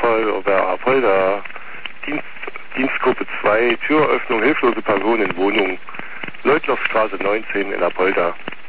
Apolda, Dienstgruppe 2, Türöffnung, hilflose Person in Wohnung, Leutloffstraße 19 in Apolda.